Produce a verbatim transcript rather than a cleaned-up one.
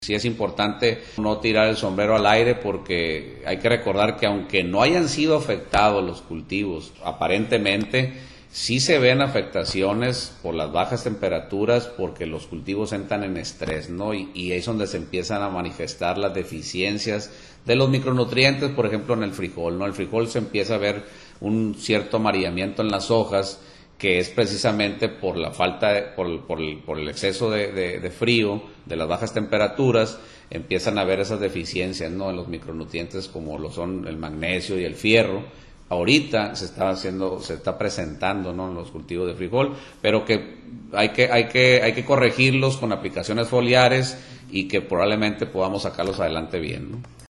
Sí es importante no tirar el sombrero al aire porque hay que recordar que aunque no hayan sido afectados los cultivos, aparentemente sí se ven afectaciones por las bajas temperaturas porque los cultivos entran en estrés, ¿no? Y, y es donde se empiezan a manifestar las deficiencias de los micronutrientes, por ejemplo en el frijol, ¿no? El frijol se empieza a ver un cierto amarillamiento en las hojas, que es precisamente por la falta, de, por, por, el, por el exceso de, de, de frío, de las bajas temperaturas, empiezan a haber esas deficiencias, ¿no? En los micronutrientes como lo son el magnesio y el fierro. Ahorita se está haciendo, se está presentando, ¿no? En los cultivos de frijol, pero que hay que, hay que, hay que corregirlos con aplicaciones foliares y que probablemente podamos sacarlos adelante bien, ¿no?